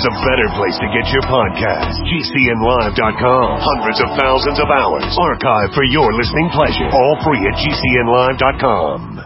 there's a better place to get your podcast. GCNlive.com. Hundreds of thousands of hours archived for your listening pleasure. All free at GCNlive.com.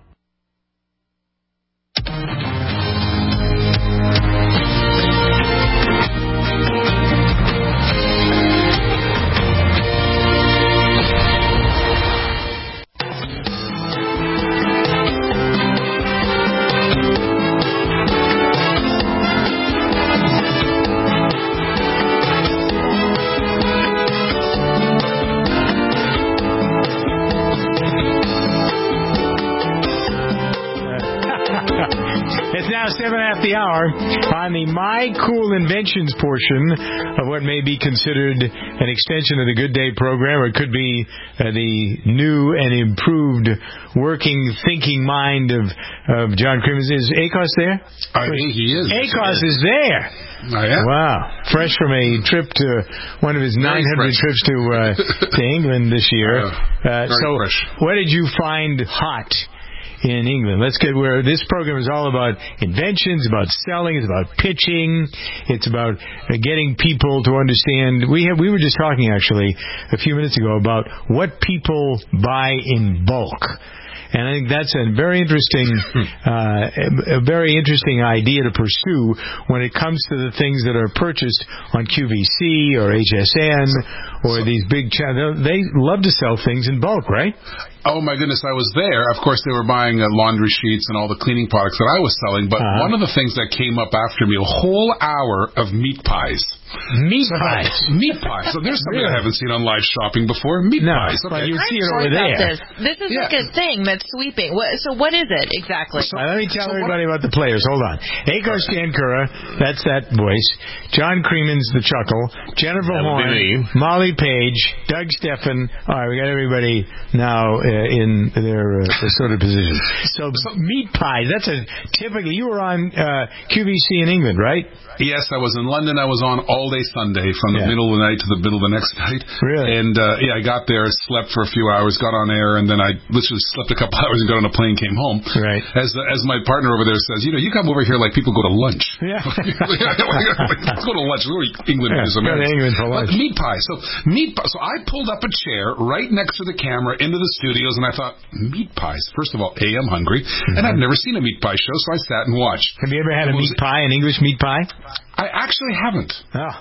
The hour on the My Cool Inventions portion of what may be considered an extension of the Good Day program, or it could be the new and improved working, thinking mind of John Crimmins. Is Akos there? He is. Akos is there. Wow. Fresh from a trip to one of his 900 trips to England this year. So fresh. What did you find hot in England? Let's get where this program is all about inventions, about selling, it's about pitching, it's about getting people to understand. We were just talking actually a few minutes ago about what people buy in bulk. And I think that's a very interesting idea to pursue when it comes to the things that are purchased on QVC or HSN or these big channels. They love to sell things in bulk, right? Oh, my goodness, I was there. Of course, they were buying laundry sheets and all the cleaning products that I was selling, but one of the things that came up after me, a whole hour of meat pies. Meat pies? Meat pies. So there's something I haven't seen on live shopping before. Meat pies. Okay. But you see it over there. This is like a thing that's sweeping. So what is it exactly? Let me tell everybody about the players. Hold on. Akos Stankura, that's that voice. John Crimmins, the chuckle. Jennifer Horn. Molly Page. Doug Steffen. All right, we got everybody now in their sort of position. So meat pies, that's a typical. You were on QVC in England, right? Yes, I was in London. I was on all day Sunday from the middle of the night to the middle of the next night. Really? And I got there, slept for a few hours, got on air, and then I literally slept a couple hours and got on a plane, came home. Right. As my partner over there says, you come over here like people go to lunch. Yeah. Let's go to lunch. We're England is America. Go to England for lunch. But meat pie. So I pulled up a chair right next to the camera into the studios, and I thought, meat pies. First of all, I'm hungry, and I've never seen a meat pie show, so I sat and watched. Have you ever had a meat pie, an English meat pie? I actually haven't. Oh.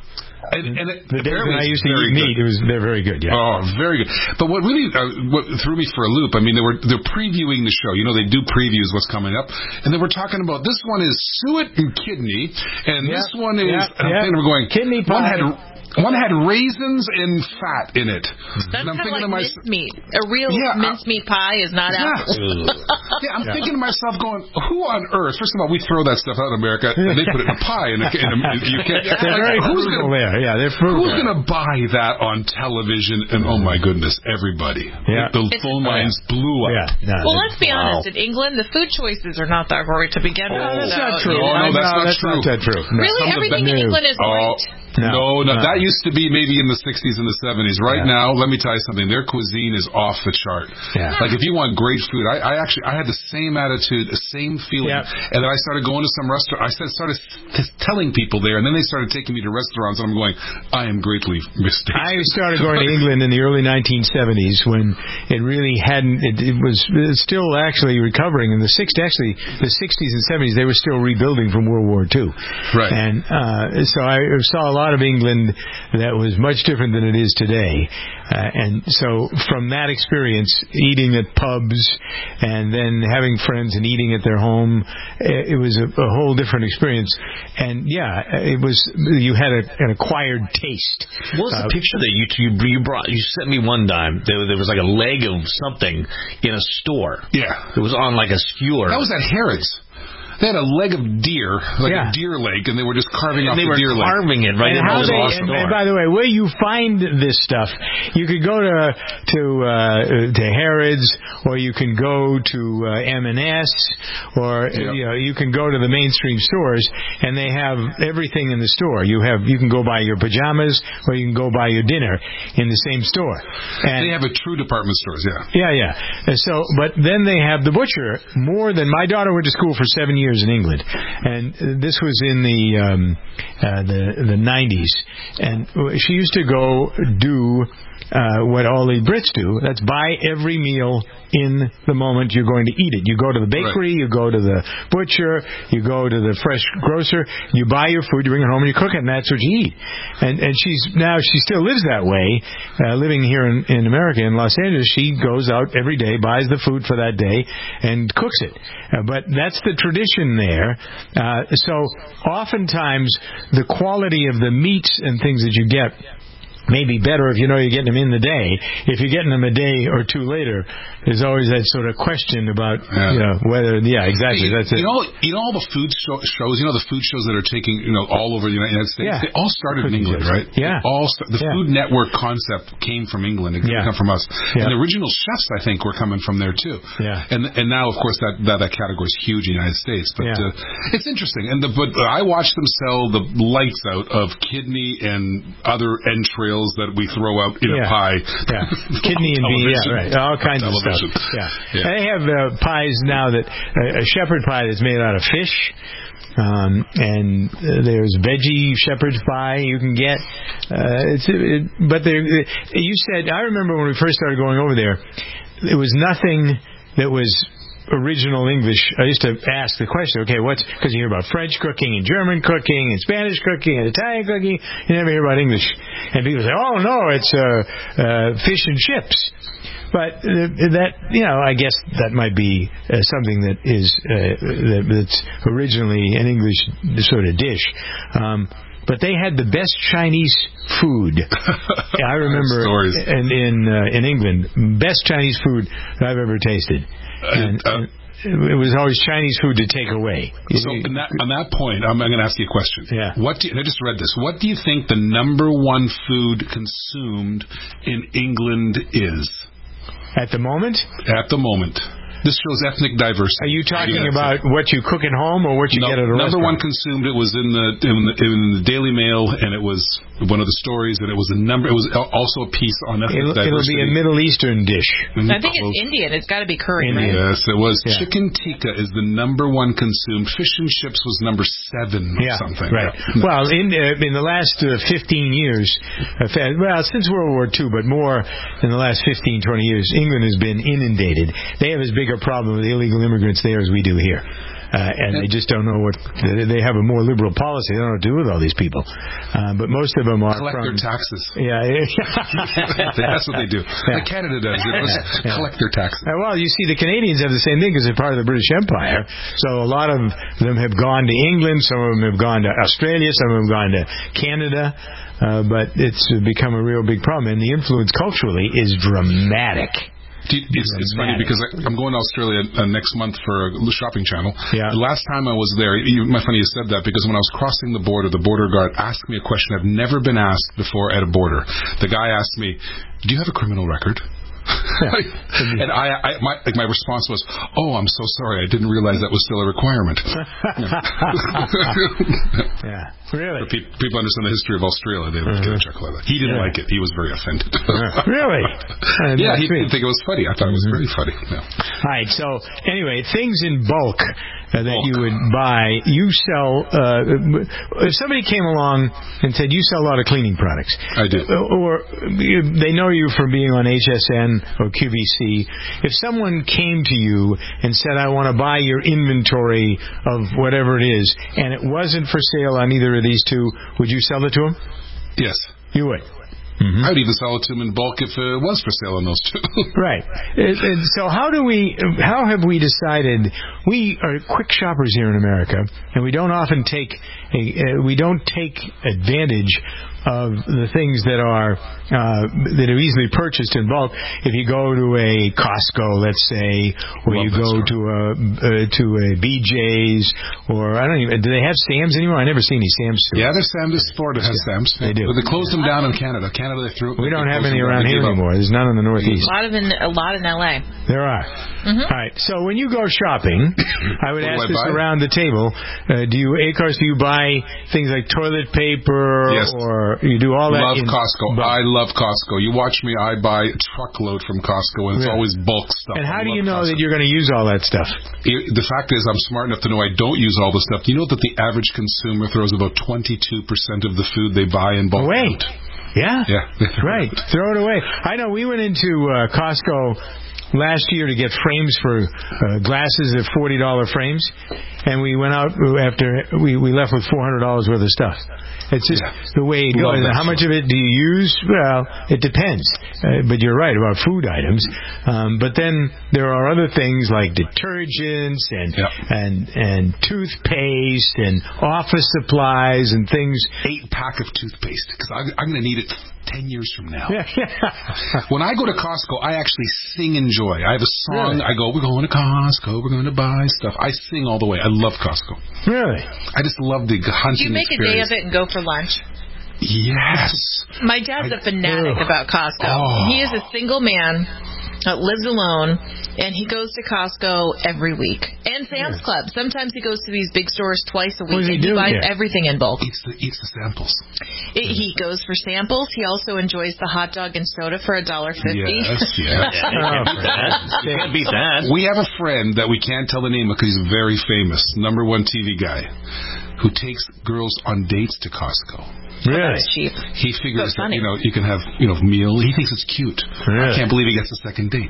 The days when I used to eat meat, they're very good, yeah. Oh, very good. But what really what threw me for a loop, I mean, they're previewing the show. They do previews what's coming up, and they were talking about this one is suet and kidney, and this one is. And we're going kidney pie. One had raisins and fat in it. That's kind of like mincemeat. A real mincemeat pie is not apples. I'm thinking to myself, going, who on earth? First of all, we throw that stuff out in America, and they put it in a pie in the UK. They're very frugal there. Yeah, they're frugal. Who's going to buy that on television? And oh my goodness, everybody. Yeah. The phone lines blew up. Yeah. Well, let's be honest. In England, the food choices are not that great to begin with. That's not true. No, that's not true. Really? Everything in England is great? No. That used to be maybe in the 60s and the 70s. Right now, let me tell you something. Their cuisine is off the chart. Yeah. Like, if you want great food, I had the same attitude, the same feeling. And then I started going to some restaurant. I started telling people there, and then they started taking me to restaurants, and I'm going, I am greatly mistaken. I started going to England in the early 1970s when it really hadn't. It was still actually recovering in the 60s. Actually, the 60s and 70s, they were still rebuilding from World War II. Right. And so I saw a lot of England that was much different than it is today. And so from that experience, eating at pubs and then having friends and eating at their home, it was a whole different experience. And it was, you had an acquired taste. What was the picture that you brought? You sent me one time. There was like a leg of something in a store. Yeah. It was on like a skewer. That was at Harrods. They had a leg of deer, a deer leg, and they were just carving off the deer leg. They were carving it right in the store. And by the way, where you find this stuff, you could go to Harrods, or you can go to M&S, or you can go to the mainstream stores, and they have everything in the store. You can go buy your pajamas, or you can go buy your dinner in the same store. And they have a true department stores, Yeah. And so, but then they have the butcher. More than my daughter went to school for 7 years years in England, and this was in the 90s. And she used to go do what all the Brits do. That's buy every meal in the moment you're going to eat it. You go to the bakery, you go to the butcher, you go to the fresh grocer, you buy your food, you bring it home, and you cook it, and that's what you eat. And she still lives that way, living here in America, in Los Angeles. She goes out every day, buys the food for that day, and cooks it. But that's the tradition there. So oftentimes the quality of the meats and things that you get may be better if you know you're getting them in the day. If you're getting them a day or two later, there's always that sort of question about whether exactly. That's it. All the food shows. The food shows that are taking all over the United States. Yeah. They all started in England, right? Yeah. The Food Network concept came from England. It didn't come from us. Yeah. And the original chefs, I think, were coming from there too. Yeah. And now, of course, that category is huge in the United States. But it's interesting. But I watched them sell the lights out of kidney and other entrails that we throw out in a pie. Yeah. Kidney and beef, right. All kinds of stuff. Yeah. They have pies now that a shepherd pie that's made out of fish. And there's veggie shepherd's pie you can get. You said, I remember when we first started going over there, there was nothing that was original English. I used to ask the question, because you hear about French cooking and German cooking and Spanish cooking and Italian cooking, you never hear about English. And people say, oh no, it's fish and chips. But I guess that might be something that is that's originally an English sort of dish. But they had the best Chinese food. I remember in England, best Chinese food I've ever tasted. And it was always Chinese food to take away. So on that point, I'm going to ask you a question. Yeah. I just read this. What do you think the number one food consumed in England is? At the moment? At the moment. This shows ethnic diversity. Are you talking about what you cook at home or what you get at a restaurant? Number one consumed, it was in the Daily Mail, and it was one of the stories, and it was also a piece on ethnic diversity. It'll be a Middle Eastern dish. I think it's Indian. It's got to be curry, right? Yes, it was. Yeah. Chicken tikka is the number one consumed. Fish and chips was number 7 or something. Right. Yeah. Well, in the last 15 years, since World War II, but more in the last 15, 20 years, England has been inundated. They have as big a problem with illegal immigrants there as we do here. And they just don't know they have a more liberal policy. They don't know what to do with all these people. But most of them are collect their taxes. Yeah. That's what they do. Like Canada does. Collect their taxes. Well, you see, the Canadians have the same thing because they're part of the British Empire. So a lot of them have gone to England. Some of them have gone to Australia. Some of them have gone to Canada. But it's become a real big problem. And the influence culturally is dramatic. It's funny because I'm going to Australia next month for a shopping channel. Yeah. The last time I was there, funny you said that, because when I was crossing the border guard asked me a question I've never been asked before at a border. The guy asked me, "Do you have a criminal record?" And my response was, "Oh, I'm so sorry. I didn't realize that was still a requirement." Yeah, really. But people understand the history of Australia. They would get a chuckle out of that. He didn't like it. He was very offended. Really? Yeah, he didn't think it was funny. I thought it was very funny. Yeah. All right. So anyway, things in bulk that you would buy. You sell. If somebody came along and said you sell a lot of cleaning products, I do, or they know you from being on HSN or QVC. If someone came to you and said, "I want to buy your inventory of whatever it is," and it wasn't for sale on either of these two, would you sell it to them? Yes, you would. Mm-hmm. I would even sell it to them in bulk if it was for sale on those two. Right. So how have we decided? We are quick shoppers here in America, and we don't often take advantage of the things that are easily purchased in bulk. If you go to a Costco, let's say, or you go to a BJ's, or I don't even. Do they have Sam's anymore? I never seen any Sam's stores. Yeah, there's Sam's. Florida has Sam's. They do. But they closed them down in Canada. They threw. We don't have any around here anymore. There's none in the Northeast. A lot in LA. There are. Mm-hmm. All right. So when you go shopping, I would ask this around the table. Do you buy buy things like toilet paper, or you do all that? Love Costco. I love Costco. You watch me, I buy a truckload from Costco, and it's always bulk stuff. And how do you know that you're going to use all that stuff? The fact is, I'm smart enough to know I don't use all the stuff. Do you know that the average consumer throws about 22% of the food they buy in bulk? Wait. Yeah. Right. Throw it away. I know we went into Costco last year to get frames for glasses at $40 frames, and we went out after we left with $400 worth of stuff. It's just the way it goes. How much of it do you use? Well, it depends. But you're right about food items. But then there are other things like detergents and toothpaste and office supplies and things. 8-pack of toothpaste, because I'm going to need it 10 years from now. When I go to Costco, I actually sing and joy. I have a song. I go, we're going to Costco. We're going to buy stuff. I sing all the way. I love Costco. Really? I just love the hunting experience. Do you make a day of it and go for lunch? Yes. My dad's a fanatic about Costco. He is a single man that lives alone, and he goes to Costco every week. And Sam's Club. Sometimes he goes to these big stores twice a week, and he buys everything in bulk. Eats the samples. He goes for samples. He also enjoys the hot dog and soda for $1.50. Yes. You can't beat that. We have a friend that we can't tell the name of because he's very famous, #1 TV guy, who takes girls on dates to Costco. Really? Cheap. He figures that, you can have, meal. He thinks it's cute. Really? I can't believe he gets a second date.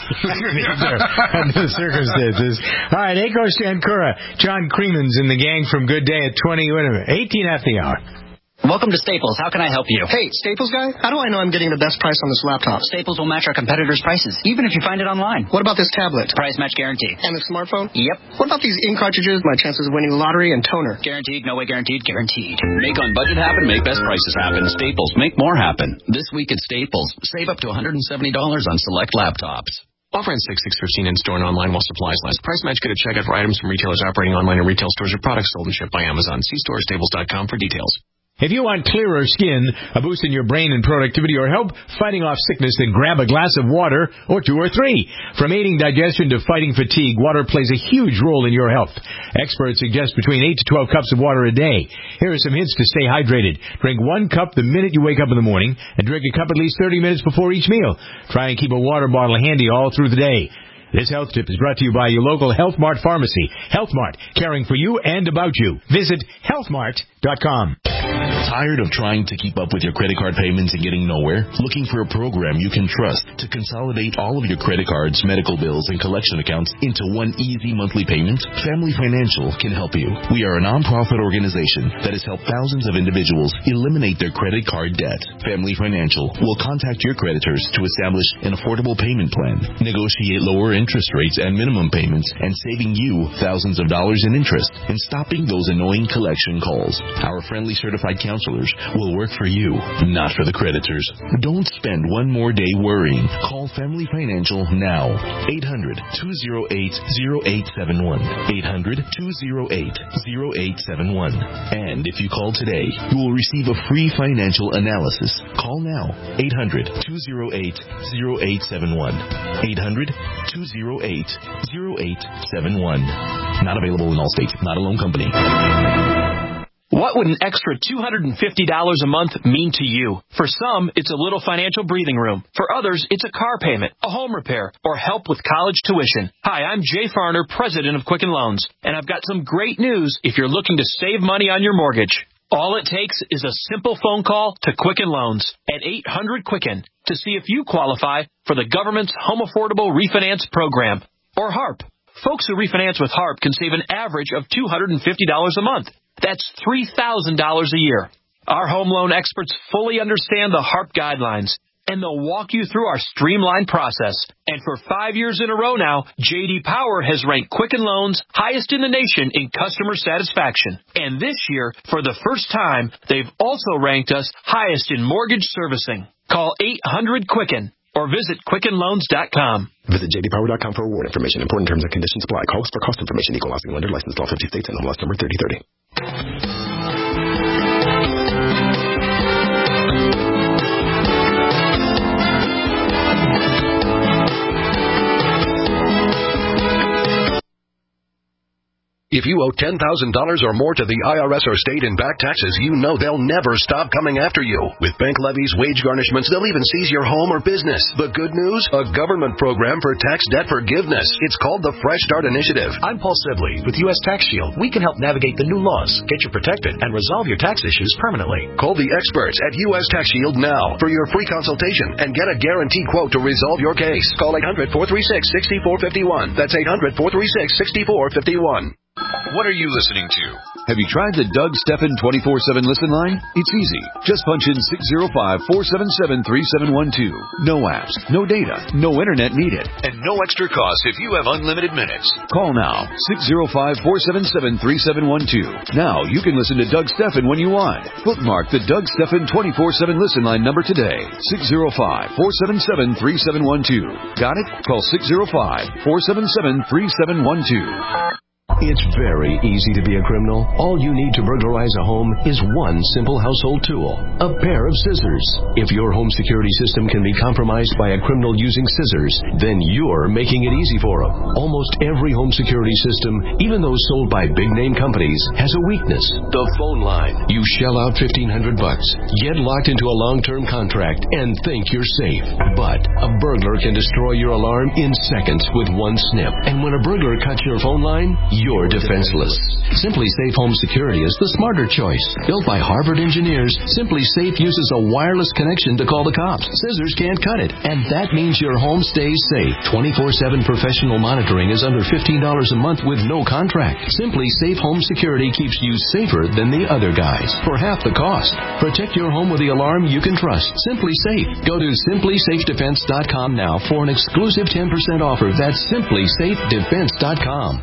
Under the circumstances. All right, Eiko Shankura, John Creemans and the gang from Good Day at 18 after the hour. Welcome to Staples. How can I help you? Hey, Staples guy, how do I know I'm getting the best price on this laptop? Staples will match our competitors' prices, even if you find it online. What about this tablet? Price match guarantee. And the smartphone? Yep. What about these ink cartridges, my chances of winning the lottery, and toner? Guaranteed, no way guaranteed, guaranteed. Make on budget happen, make best prices happen. Staples, make more happen. This week at Staples, save up to $170 on select laptops. Offer ends 6/6/15 in store and online while supplies last. Price match good at checkout for items from retailers operating online and retail stores or products sold and shipped by Amazon. See storestaples.com for details. If you want clearer skin, a boost in your brain and productivity, or help fighting off sickness, then grab a glass of water, or 2 or 3. From aiding digestion to fighting fatigue, water plays a huge role in your health. Experts suggest between 8 to 12 cups of water a day. Here are some hints to stay hydrated. Drink 1 cup the minute you wake up in the morning, and drink a cup at least 30 minutes before each meal. Try and keep a water bottle handy all through the day. This health tip is brought to you by your local Health Mart pharmacy. Health Mart, caring for you and about you. Visit healthmart.com. Tired of trying to keep up with your credit card payments and getting nowhere? Looking for a program you can trust to consolidate all of your credit cards, medical bills, and collection accounts into one easy monthly payment? Family Financial can help you. We are a nonprofit organization that has helped thousands of individuals eliminate their credit card debt. Family Financial will contact your creditors to establish an affordable payment plan, negotiate lower interest rates and minimum payments, and saving you thousands of dollars in interest and stopping those annoying collection calls. Our friendly certified counselors will work for you, not for the creditors. Don't spend one more day worrying. Call Family Financial now. 800-208-0871. 800-208-0871. And if you call today, you will receive a free financial analysis. Call now. 800-208-0871. 800-208-0871. Not available in all states. Not a loan company. What would an extra $250 a month mean to you? For some, it's a little financial breathing room. For others, it's a car payment, a home repair, or help with college tuition. Hi, I'm Jay Farner, president of Quicken Loans, and I've got some great news if you're looking to save money on your mortgage. All it takes is a simple phone call to Quicken Loans at 800-QUICKEN to see if you qualify for the government's Home Affordable Refinance Program, or HARP. Folks who refinance with HARP can save an average of $250 a month. That's $3,000 a year. Our home loan experts fully understand the HARP guidelines, and they'll walk you through our streamlined process. And for 5 years in a row now, J.D. Power has ranked Quicken Loans highest in the nation in customer satisfaction. And this year, for the first time, they've also ranked us highest in mortgage servicing. Call 800-QUICKEN or visit QuickenLoans.com. Visit jdpower.com for award information. Important terms and conditions apply. Calls for cost information. Equal housing lender. Licensed all 50 states and MLS number 3030. If you owe $10,000 or more to the IRS or state in back taxes, you know they'll never stop coming after you. With bank levies, wage garnishments, they'll even seize your home or business. The good news? A government program for tax debt forgiveness. It's called the Fresh Start Initiative. I'm Paul Sibley with U.S. Tax Shield. We can help navigate the new laws, get you protected, and resolve your tax issues permanently. Call the experts at U.S. Tax Shield now for your free consultation and get a guaranteed quote to resolve your case. Call 800-436-6451. That's 800-436-6451. What are you listening to? Have you tried the Doug Stephan 24/7 listen line? It's easy. Just punch in 605-477-3712. No apps, no data, no internet needed, and no extra cost if you have unlimited minutes. Call now, 605-477-3712. Now you can listen to Doug Stephan when you want. Bookmark the Doug Stephan 24/7 listen line number today, 605-477-3712. Got it? Call 605-477-3712. It's very easy to be a criminal. All you need to burglarize a home is one simple household tool, a pair of scissors. If your home security system can be compromised by a criminal using scissors, then you're making it easy for them. Almost every home security system, even those sold by big-name companies, has a weakness, the phone line. You shell out $1,500, get locked into a long-term contract, and think you're safe. But a burglar can destroy your alarm in seconds with one snip. And when a burglar cuts your phone line, you're defenseless. Simply Safe Home Security is the smarter choice. Built by Harvard engineers, Simply Safe uses a wireless connection to call the cops. Scissors can't cut it, and that means your home stays safe. 24/7 professional monitoring is under $15 a month with no contract. Simply Safe Home Security keeps you safer than the other guys for half the cost. Protect your home with the alarm you can trust. Simply Safe. Go to simplysafedefense.com now for an exclusive 10% offer. That's simplysafedefense.com.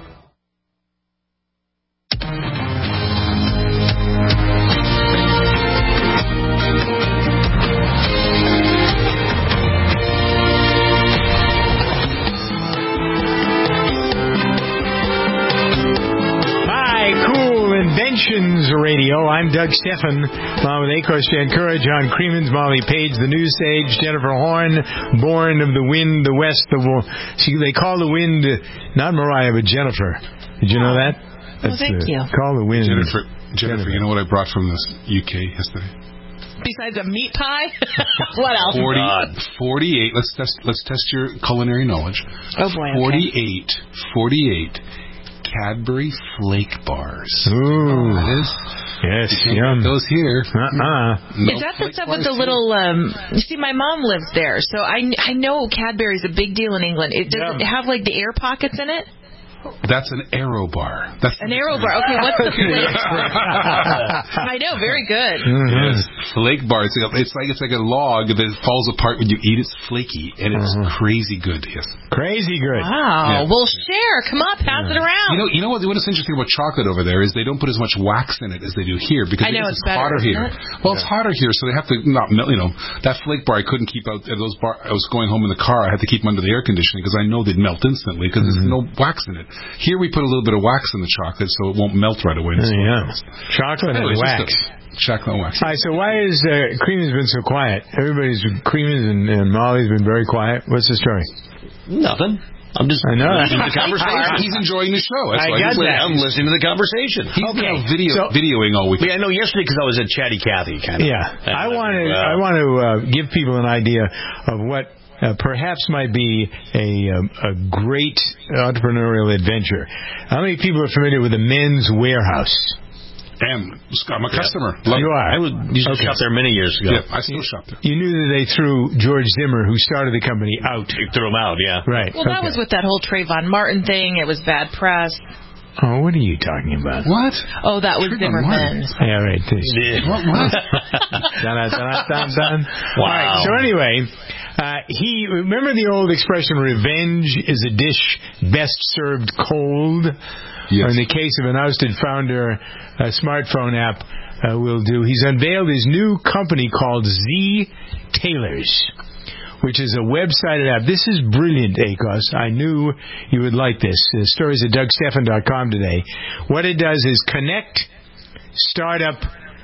Radio. I'm Doug Stephan, along with Akos Jankura, John Creemans, Molly Page, the News Sage, Jennifer Horn, born of the wind, the west, the see, they call the wind not Mariah but Jennifer. Did you know that? Well, thank you. Call the wind Jennifer. You know what I brought from the UK yesterday? Besides a meat pie, what else? 48. Let's test your culinary knowledge. Oh boy. 48. Cadbury Flake Bars. Ooh. Yes, yum. Those here. Is that the stuff with the little, you see, my mom lives there, so I know Cadbury's a big deal in England. Does it have, like, the air pockets in it? That's an Aero bar. That's an Aero bar. Okay, what's the flake? I know, very good. Mm-hmm. Yes, flake bar. It's like a log that falls apart when you eat. It's flaky and it's crazy good. Yes, crazy good. Wow. Yeah. Well, share. Come on, pass it around. You know what is interesting about chocolate over there is they don't put as much wax in it as they do here because I know it's hotter here. Well, it's hotter here, so they have to not melt. That flake bar I couldn't keep out. Those bar I was going home in the car. I had to keep them under the air conditioning because I know they'd melt instantly because there's no wax in it. Here we put a little bit of wax in the chocolate so it won't melt right away. Chocolate and wax. Chocolate and wax. All right, so why has Creemy's been so quiet? Creemy's and Molly's been very quiet. What's the story? Nothing. I'm just listening to the conversation. He's enjoying the show. I got that. I'm listening to the conversation. He's videoing all week. Yeah, I know yesterday because I was at Chatty Cathy. Yeah. I want to give people an idea of what perhaps might be a great entrepreneurial adventure. How many people are familiar with the Men's Warehouse? I'm a customer. You are? I used to shop there many years ago. Yeah, I still shop there. You knew that they threw George Zimmer, who started the company, out. They threw him out, yeah. Right. Well, that was with that whole Trayvon Martin thing. It was bad press. Oh, what are you talking about? What? Oh, that was Zimmerman. Yeah, right. What? Dun. Wow. Right, so anyway, remember the old expression, revenge is a dish best served cold? Yes. Or in the case of an ousted founder, a smartphone app will do. He's unveiled his new company called Z Tailors, which is a website app. This is brilliant, Akos. I knew you would like this. The story's at DougStephan.com today. What it does is connect startup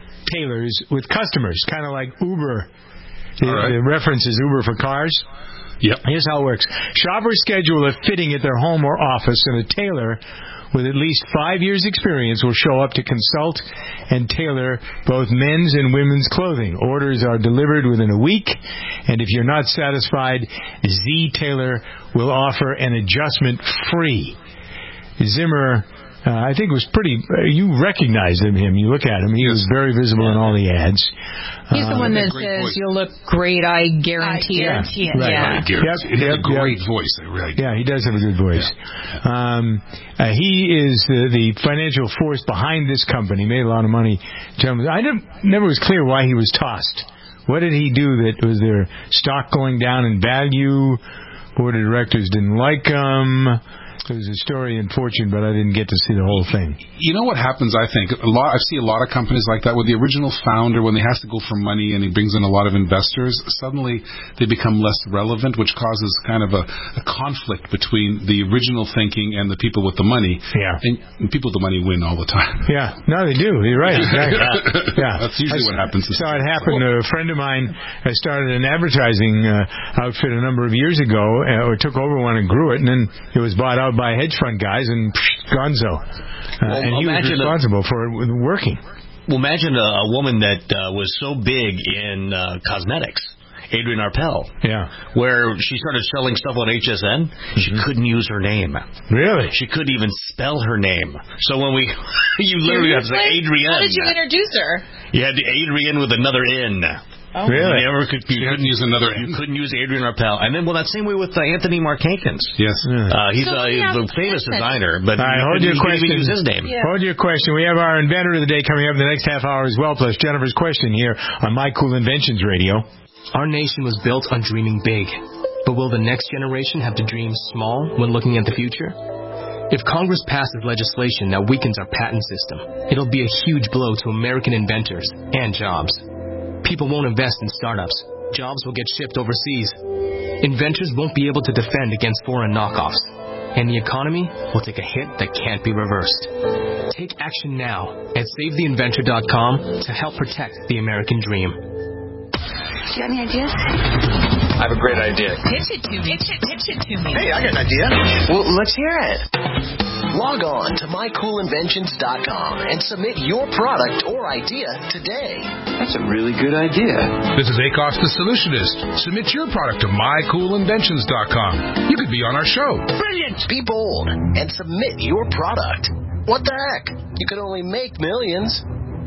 tailors with customers, kind of like Uber. The reference is Uber for cars. Yep. Here's how it works. Shoppers schedule a fitting at their home or office, and a tailor with at least 5 years' experience will show up to consult and tailor both men's and women's clothing. Orders are delivered within a week, and if you're not satisfied, Z Tailor will offer an adjustment free. Zimmer, I think, was pretty... you recognized him. You look at him. He was very visible in all the ads. He's the one that says, you'll look great, I guarantee it. He has a great voice. Yeah, he does have a good voice. Yeah. He is the financial force behind this company. Made a lot of money. I never was clear why he was tossed. What did he do that was their stock going down in value? Board of directors didn't like him. There was a story in Fortune, but I didn't get to see the whole thing. You know what happens, I think? I see a lot of companies like that where the original founder, when he has to go for money and he brings in a lot of investors, suddenly they become less relevant, which causes kind of a conflict between the original thinking and the people with the money. Yeah. And people with the money win all the time. Yeah. No, they do. You're right. Exactly. Yeah. That's usually what happens. So it happened. A friend of mine started an advertising outfit a number of years ago, or took over one and grew it, and then it was bought out by hedge fund guys, and gonzo. And he was responsible for it working. Well, imagine a woman that was so big in cosmetics, Adrienne Arpel. Yeah. Where she started selling stuff on HSN, she couldn't use her name. Really? She couldn't even spell her name. So when you literally have to say Adrienne. How did you introduce her? You had Adrienne with another N. Oh. Really? You couldn't use another N. You couldn't use Adrienne Arpel. And then, that same way with Anthony Markankins. Yes. He's a famous designer, but hold your question. Use his name. Yeah. Hold your question. We have our inventor of the day coming up in the next half hour as well, plus Jennifer's question here on My Cool Inventions Radio. Our nation was built on dreaming big. But will the next generation have to dream small when looking at the future? If Congress passes legislation that weakens our patent system, it'll be a huge blow to American inventors and jobs. People won't invest in startups. Jobs will get shipped overseas. Inventors won't be able to defend against foreign knockoffs. And the economy will take a hit that can't be reversed. Take action now at SaveTheInventor.com to help protect the American dream. Do you have any ideas? I have a great idea. Pitch it to me. Hey, I got an idea. Well, let's hear it. Log on to MyCoolInventions.com and submit your product or idea today. That's a really good idea. This is Akos the Solutionist. Submit your product to MyCoolInventions.com. You could be on our show. Brilliant! Be bold and submit your product. What the heck? You could only make millions.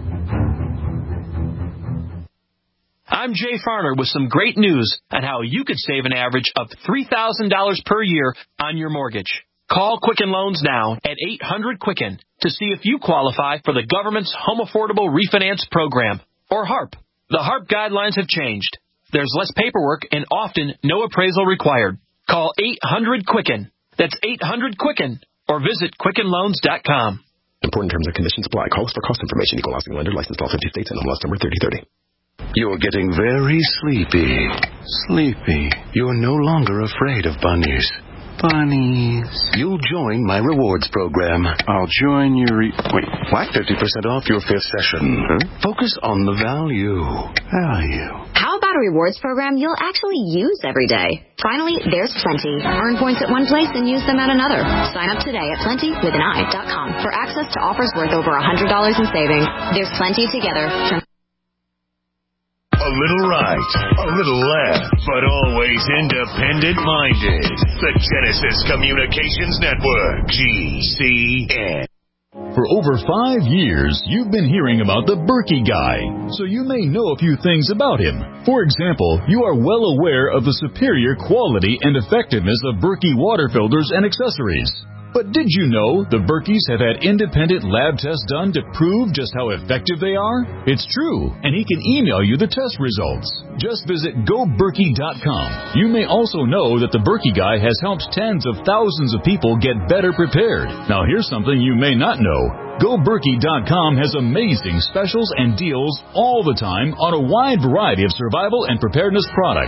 I'm Jay Farner with some great news on how you could save an average of $3,000 per year on your mortgage. Call Quicken Loans now at 800-QUICKEN to see if you qualify for the government's Home Affordable Refinance Program, or HARP. The HARP guidelines have changed. There's less paperwork and often no appraisal required. Call 800-QUICKEN. That's 800-QUICKEN, or visit QuickenLoans.com. Important terms and conditions apply. Calls for cost information. Equal housing lender. Licensed all 50 states and MLS number 3030. You're getting very sleepy. Sleepy. You're no longer afraid of bunnies. Bunnies. You'll join my rewards program. I'll join your... Wait, what? 50% off your 5th session. Focus on the value. How about a rewards program you'll actually use every day? Finally, there's Plenty. Earn points at one place and use them at another. Sign up today at PlentyWithAni.com for access to offers worth over $100 in savings. There's Plenty together. A little right, a little left, but always independent-minded. The Genesis Communications Network, GCN. For over 5 years, you've been hearing about the Berkey Guy, so you may know a few things about him. For example, you are well aware of the superior quality and effectiveness of Berkey water filters and accessories. But did you know the Berkeys have had independent lab tests done to prove just how effective they are? It's true, and he can email you the test results. Just visit GoBerkey.com. You may also know that the Berkey Guy has helped tens of thousands of people get better prepared. Now here's something you may not know. GoBerkey.com has amazing specials and deals all the time on a wide variety of survival and preparedness products.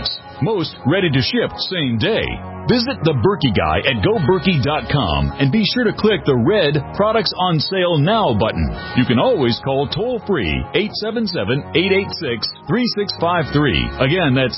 Most ready to ship same day. Visit The Berkey Guy at GoBerkey.com and be sure to click the red Products on Sale Now button. You can always call toll-free 877-886-3653. Again, that's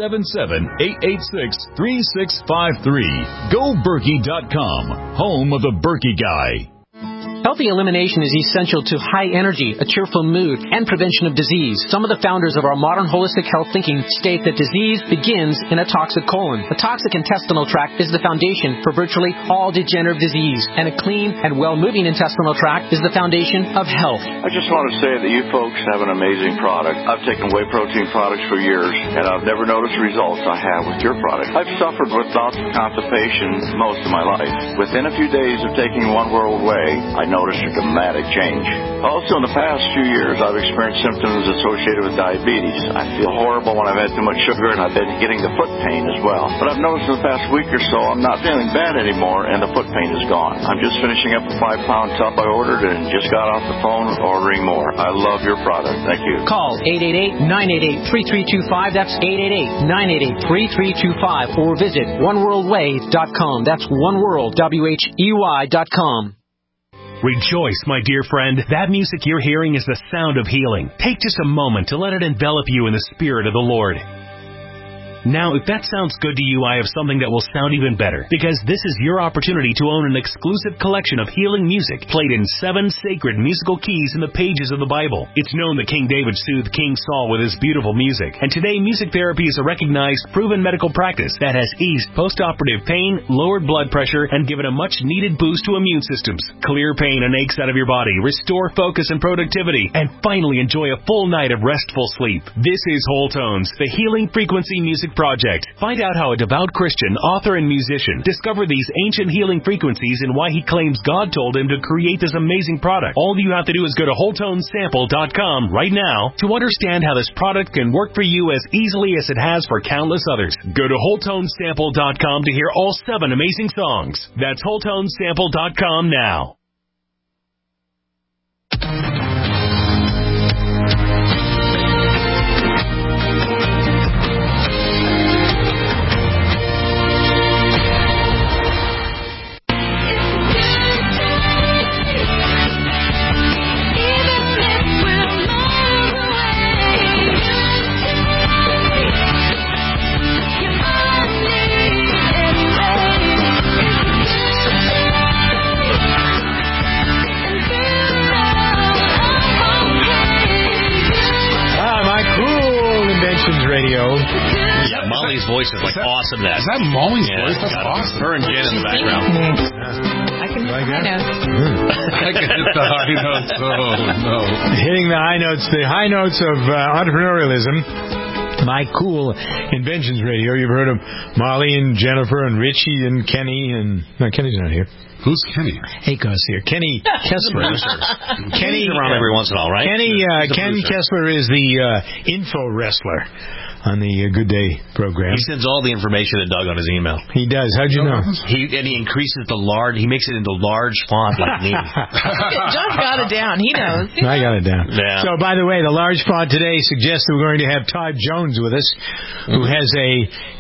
877-886-3653. GoBerkey.com, home of The Berkey Guy. Healthy elimination is essential to high energy, a cheerful mood, and prevention of disease. Some of the founders of our modern holistic health thinking state that disease begins in a toxic colon. A toxic intestinal tract is the foundation for virtually all degenerative disease, and a clean and well-moving intestinal tract is the foundation of health. I just want to say that you folks have an amazing product. I've taken whey protein products for years, and I've never noticed the results I have with your product. I've suffered with bouts of constipation most of my life. Within a few days of taking One World Whey, I noticed a dramatic change. Also, in the past few years, I've experienced symptoms associated with diabetes. I feel horrible when I've had too much sugar, and I've been getting the foot pain as well. But I've noticed in the past week or so, I'm not feeling bad anymore, and the foot pain is gone. I'm just finishing up a 5-pound tub I ordered and just got off the phone ordering more. I love your product. Thank you. Call 888-988-3325. That's 888-988-3325. Or visit oneworldway.com. That's oneworld.com. Rejoice, my dear friend. That music you're hearing is the sound of healing. Take just a moment to let it envelop you in the Spirit of the Lord. Now, if that sounds good to you, I have something that will sound even better, because this is your opportunity to own an exclusive collection of healing music played in 7 sacred musical keys in the pages of the Bible. It's known that King David soothed King Saul with his beautiful music, and today music therapy is a recognized, proven medical practice that has eased post-operative pain, lowered blood pressure, and given a much-needed boost to immune systems. Clear pain and aches out of your body, restore focus and productivity, and finally enjoy a full night of restful sleep. This is Whole Tones, the Healing Frequency Music Project. Find out how a devout Christian, author, and musician discovered these ancient healing frequencies and why he claims God told him to create this amazing product. All you have to do is go to WholeToneSample.com right now to understand how this product can work for you as easily as it has for countless others. Go to WholeToneSample.com to hear all 7 amazing songs. That's WholeToneSample.com now. Radio. Yeah, Molly's voice is like awesome. Is that Molly's voice? That's awesome. Her and Jen in the background. I can hit the high notes. I can hit the high notes. Oh, no. Hitting the high notes of entrepreneurialism. My Cool Inventions Radio. You've heard of Molly and Jennifer and Richie and Kenny and... No, Kenny's not here. Who's Kenny? Akos here. Kenny Kessler. Kenny's around every once in a while, right? Ken Kessler is the info wrestler on the Good Day program. He sends all the information to Doug on his email. He does. How'd you know? He increases the large. He makes it into large font like me. John's got it down. He knows. I got it down. Yeah. So, by the way, the large font today suggests that we're going to have Todd Jones with us, who has a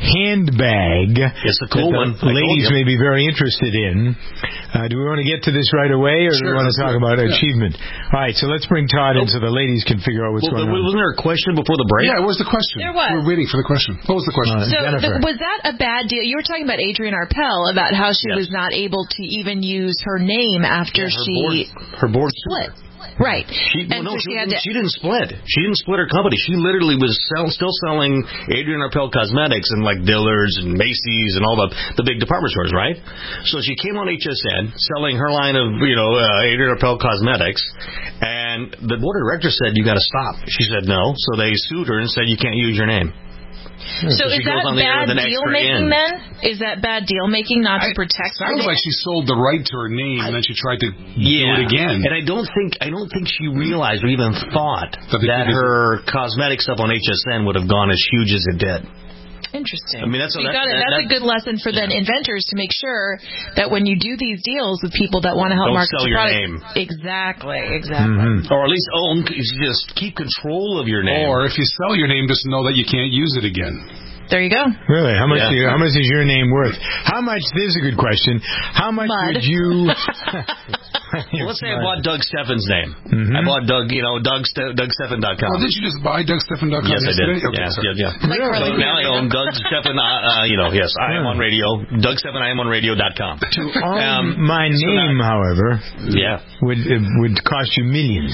handbag. It's a cool one. Ladies may be very interested in. Do we want to get to this right away, or do we want to talk about achievement? All right, so let's bring Todd in so the ladies can figure out what's going on. Wasn't there a question before the break? Yeah, what was the question? There was. We're waiting for the question. What was the question? So was that a bad deal? You were talking about Adrienne Arpel, about how she was not able to even use her name after her board split. Right. She didn't split. She didn't split her company. She literally was still selling Adrienne Arpel cosmetics in like Dillard's and Macy's and all the big department stores, right? So she came on HSN selling her line of Adrienne Arpel cosmetics, and the board of directors said, "You got to stop." She said no, so they sued her and said, "You can't use your name." So is that bad deal-making then? Is that bad deal-making not to protect her? It sounds like she sold the right to her name and then she tried to do it again. And I don't think she realized or even thought that her cosmetic stuff on HSN would have gone as huge as it did. Interesting. I mean, that's a good lesson for then inventors to make sure that when you do these deals with people that want to help market your product, name. Exactly. Mm-hmm. Or at least just keep control of your name. Or if you sell your name, just know that you can't use it again. There you go. Really? How much? How much is your name worth? How much? This is a good question. How much would you? Let's say I bought Doug Steffen's name. Mm-hmm. I bought DougSteffen.com. Well, did you just buy DougSteffen.com? Yes, I did. Okay, yeah. So now I own Doug Steffen. Yes, I am on radio. DougSteffen.com. To own my name, however, would cost you millions.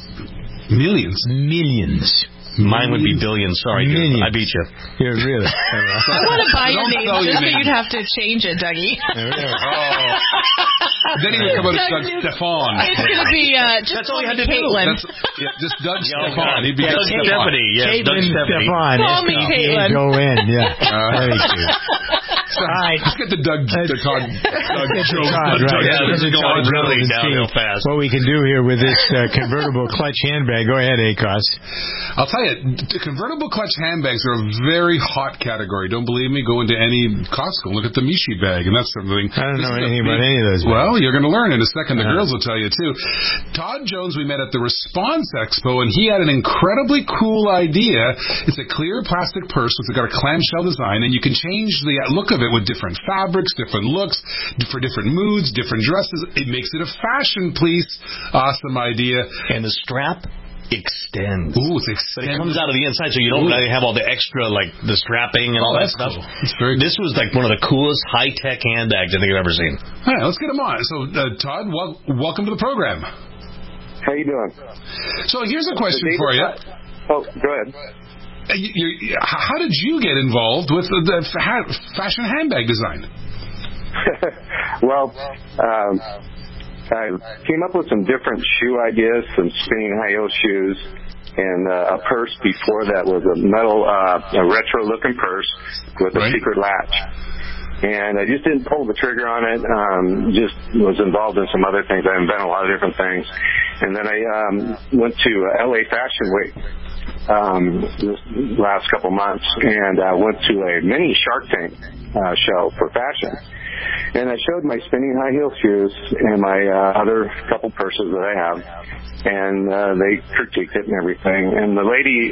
Millions. Mine would be billions. Sorry, dude. I beat you. Yeah, really. I want to buy your name just so you'd have to change it, Dougie. Then he would come out as Doug Stefan. It's going to be just all you had to Caitlin. Just Doug Stefan. He'd be Doug Stephanie. Yes, Doug Stephanie. Call me Caitlin. Go in. Yeah. Very cute. Let's get the Doug joke. This is going really downhill fast. What we can do here with this convertible clutch handbag. Go ahead, Akos. I'll tell you, convertible clutch handbags are a very hot category. Don't believe me? Go into any Costco. Look at the Mishi bag, and that's something. I don't know anything about any of those bags. Well, you're going to learn in a second. The girls will tell you, too. Todd Jones, we met at the Response Expo, and he had an incredibly cool idea. It's a clear plastic purse with got a clamshell design, and you can change the look of it with different fabrics, different looks, for different moods, different dresses. It makes it a fashion piece. Awesome idea. And the strap extends. Ooh, it's extended. But it comes out of the inside, so you don't have all the extra, like the strapping and all that stuff. Cool. It's very cool. This was like one of the coolest high-tech handbags I think I've ever seen. All right, let's get him on. So, Todd, welcome to the program. How you doing? So here's a question for you. Oh, go ahead. How did you get involved with the fashion handbag design? Well, I came up with some different shoe ideas, some spinning high heel shoes, and a purse before that was a metal, a retro-looking purse with a secret latch. And I just didn't pull the trigger on it, just was involved in some other things. I invented a lot of different things. And then I went to LA Fashion Week this last couple months, and went to a mini Shark Tank show for fashion. And I showed my spinning high heel shoes and my other couple purses that I have, and they critiqued it and everything. And the lady,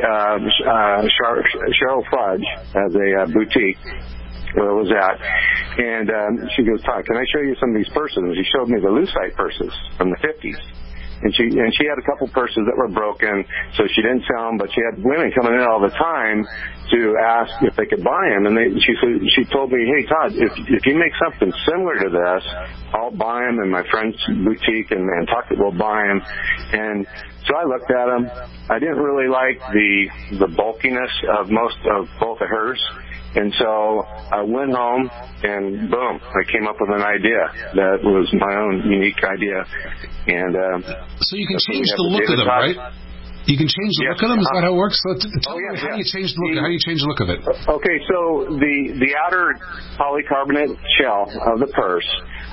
Cheryl Fudge, has a boutique where I was at, and she goes, Todd, can I show you some of these purses? And she showed me the Lucite purses from the 50s. And she had a couple purses that were broken, so she didn't sell them, but she had women coming in all the time to ask if they could buy them. And she told me, hey, Todd, if you make something similar to this, I'll buy them in my friend's boutique and we'll buy them. And so I looked at them. I didn't really like the bulkiness of both of hers. And so I went home, and boom, I came up with an idea that was my own unique idea. And so you can change the look of them, right? You can change the look of them. Is that how it works? So tell me how you change the look. How you change the look of it? Okay, so the outer polycarbonate shell of the purse,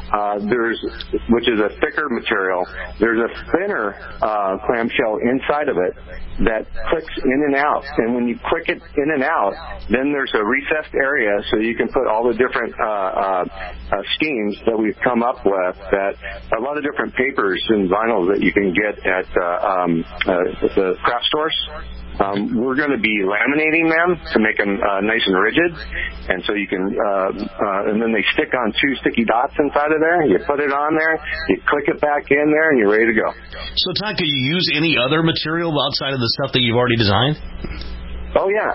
which is a thicker material. There's a thinner clamshell inside of it that clicks in and out. And when you click it in and out, then there's a recessed area so you can put all the different schemes that we've come up with, that a lot of different papers and vinyls that you can get at the craft stores. We're going to be laminating them to make them nice and rigid, and so you can, and then they stick on two sticky dots inside of there. You put it on there, you click it back in there, and you're ready to go. So, Todd, could you use any other material outside of the stuff that you've already designed? Oh, yeah.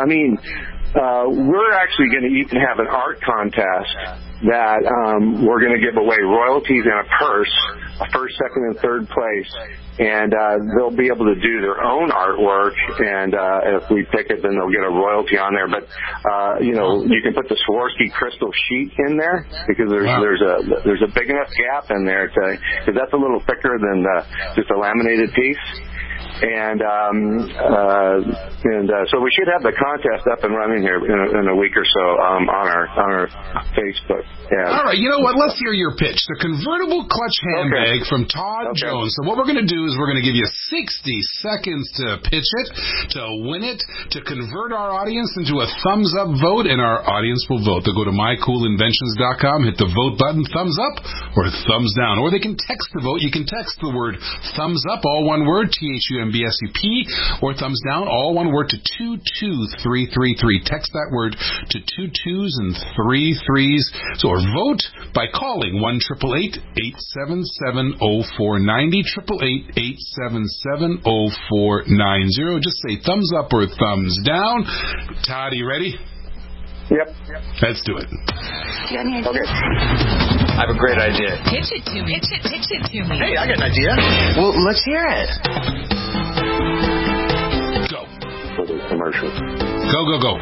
We're actually going to even have an art contest that we're going to give away royalties in a purse, a first, second, and third place. And they'll be able to do their own artwork, and if we pick it, then they'll get a royalty on there. But you can put the Swarovski crystal sheet in there, because there's a big enough gap in there because that's a little thicker than just a laminated piece. And so we should have the contest up and running here in a week or so on our Facebook. Yeah. All right, you know what? Let's hear your pitch. The convertible clutch handbag from Todd Jones. So what we're going to do is we're going to give you 60 seconds to pitch it, to win it, to convert our audience into a thumbs up vote, and our audience will vote. They'll go to mycoolinventions.com, hit the vote button, thumbs up or thumbs down, or they can text the vote. You can text the word thumbs up, all one word, THUMS THUMBSUP, or thumbs down, all one word, to 22333. Text that word to 2 2s and 3 3s. So, or vote by calling 1-888-877-0490, 888-877-0490. Just say thumbs up or thumbs down. Todd, you ready? Yep. Let's do it. Okay. I have a great idea. Pitch it to me. Pitch it to me. Hey, I got an idea. Well, let's hear it. Go. For the commercial. Go.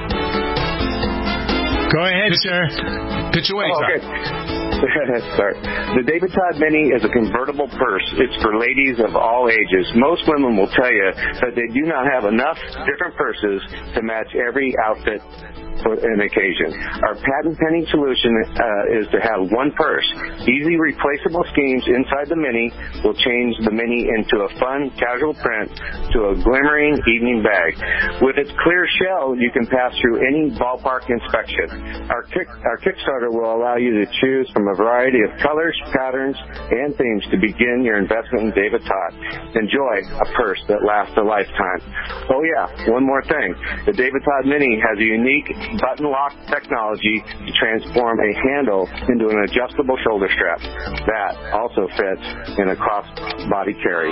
Go ahead, sir. Pitch away, okay. Sorry. The David Todd Mini is a convertible purse. It's for ladies of all ages. Most women will tell you that they do not have enough different purses to match every outfit for an occasion. Our patent pending solution is to have one purse. Easy replaceable schemes inside the Mini will change the Mini into a fun, casual print to a glimmering evening bag. With its clear shell, you can pass through any ballpark inspection. Our Kickstarter will allow you to choose from a variety of colors, patterns, and themes to begin your investment in David Todd. Enjoy a purse that lasts a lifetime. Oh yeah, one more thing. The David Todd Mini has a unique button lock technology to transform a handle into an adjustable shoulder strap. That also fits in a cross-body carry.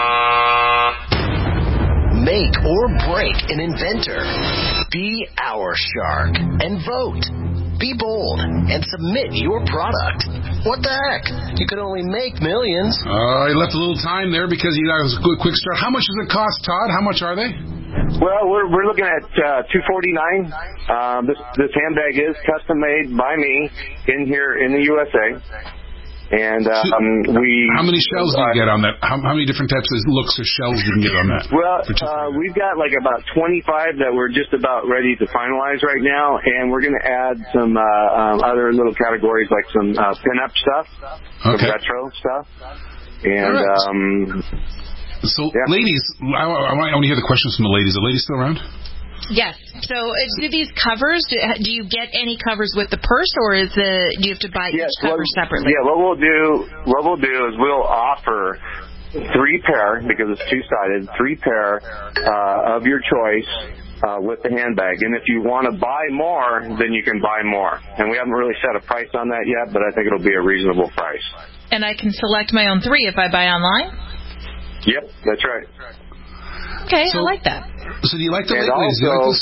Make or break an inventor. Be our shark and vote. Be bold and submit your product. What the heck? You could only make millions. I left a little time there because you guys was a quick start. How much does it cost, Todd? How much are they? Well, we're looking at $249. This handbag is custom made by me in here in the USA. And how many shells do you get on that? How many different types of looks or shells you can get on that? Well, we've got like about 25 that we're just about ready to finalize right now, and we're going to add some other little categories like some pin-up stuff, some retro stuff, and so ladies, I want to hear the questions from the ladies. Are ladies still around? Yes. So, do these covers? Do you get any covers with the purse, or do you have to buy each cover separately? Yeah. What we'll do is we'll offer 3 pair, because it's 2-sided, 3 pair of your choice with the handbag. And if you want to buy more, then you can buy more. And we haven't really set a price on that yet, but I think it'll be a reasonable price. And I can select my own 3 if I buy online? Yep, that's right. Okay, I like that. So do you like the ladies? Do you like this?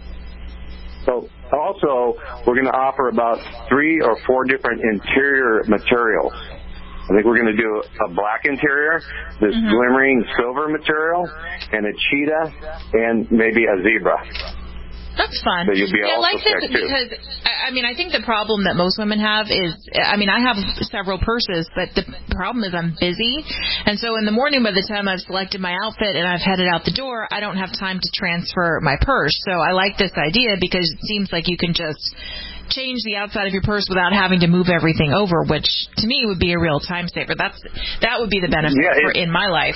So also, we're going to offer about 3 or 4 different interior materials. I think we're going to do a black interior, this glimmering silver material, and a cheetah, and maybe a zebra. That's fun. So you'll be I like this because, I think the problem that most women have is, I have several purses, but the problem is I'm busy. And so in the morning, by the time I've selected my outfit and I've headed out the door, I don't have time to transfer my purse. So I like this idea because it seems like you can just change the outside of your purse without having to move everything over, which to me would be a real time saver. That would be the benefit in my life.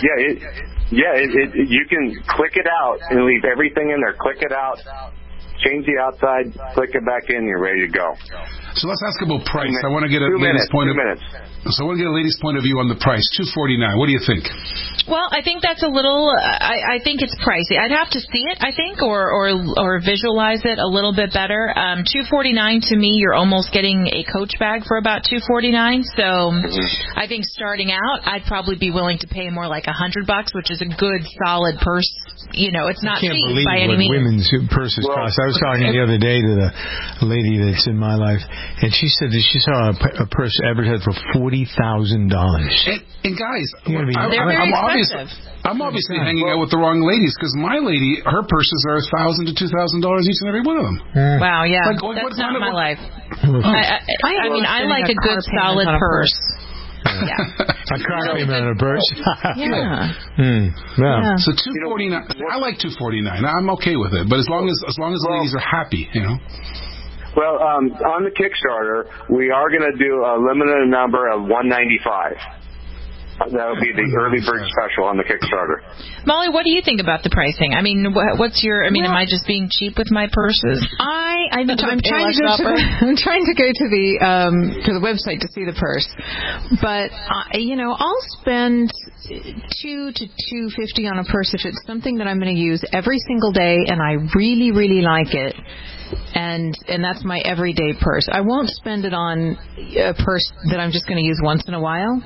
You can click it out and leave everything in there. Click it out. Change the outside, click it back in, you're ready to go. So let's ask about price. I want to get a lady's point of view. So I want to get a lady's point of view on the price. $249. What do you think? Well, I think that's a little. I think it's pricey. I'd have to see it, I think, or visualize it a little bit better. $249 to me, you're almost getting a Coach bag for about $249. So I think starting out, I'd probably be willing to pay more like $100, which is a good solid purse. It's not cheap by any means. Women's purses cost. I was talking the other day to the lady that's in my life, and she said that she saw a purse advertised for $40,000. And guys, they're very expensive. I'm obviously hanging out with the wrong ladies because my lady, her purses are $1,000 to $2,000 each and every one of them. Wow, yeah, that's not my life. I like a good solid purse. Yeah. A car payment on a purse. So $249. I like $249. I'm okay with it, but as long as the ladies are happy, Well, on the Kickstarter, we are going to do a limited number of 195. That'll be the early bird special on the Kickstarter. Molly, what do you think about the pricing? What's your? am I just being cheap with my purses? I'm trying to go to the website to see the purse, but I'll spend $2 to $2.50 on a purse if it's something that I'm going to use every single day and I really, really like it. And that's my everyday purse. I won't spend it on a purse that I'm just going to use once in a while.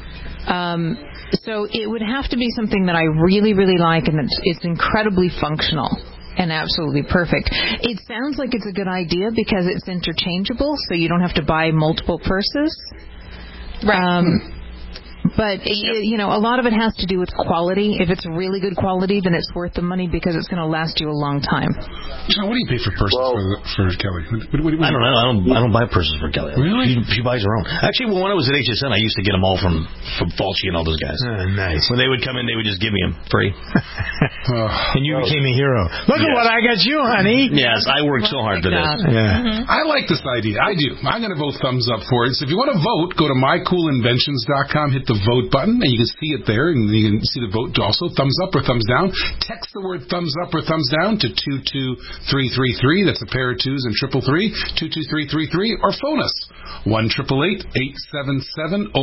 So it would have to be something that I really, really like and it's incredibly functional and absolutely perfect. It sounds like it's a good idea because it's interchangeable, so you don't have to buy multiple purses. Right. But, you know, a lot of it has to do with quality. If it's really good quality, then it's worth the money because it's going to last you a long time. John, what do you pay for purses for Kelly? What I don't know. I don't buy purses for Kelly. Really? She buys her own. Actually, when I was at HSN, I used to get them all from Fulci and all those guys. Nice. When they would come in, they would just give me them free. And you became a hero. Look at what I got you, honey. Yes, I worked so hard for this. Yeah. I like this idea. I do. I'm going to vote thumbs up for it. So if you want to vote, go to mycoolinventions.com, hit the vote button, and you can see it there, and you can see the vote also, thumbs up or thumbs down. Text the word thumbs up or thumbs down to 22333. That's a pair of 2s and 333, 22333, or phone us 1-888-877-0490,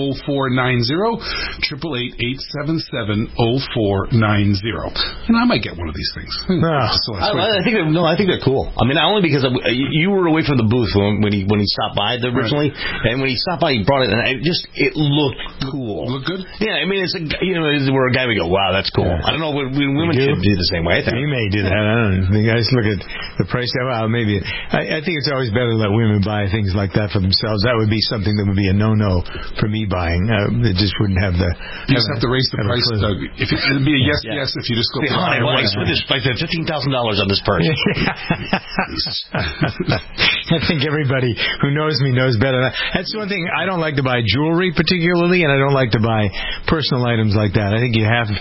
888-877-0490. And I might get one of these things. I think they're cool. I mean, not only because you were away from the booth when he stopped by originally, and when he stopped by, he brought it, and it looked cool. Look good? Yeah, I mean, it's where a guy would go, wow, that's cool. I don't know, women should do the same way, I think. You may do that. I don't know. The guys look at the price. Well, maybe. I think it's always better to let women buy things like that for themselves. That would be something that would be a no-no for me buying. It just wouldn't have the... You just have to raise the price, Doug. It would be a yes if you just go... I spent $15,000 on this purse. I think everybody who knows me knows better. That's one thing. I don't like to buy jewelry particularly, and I don't like to buy personal items like that. I think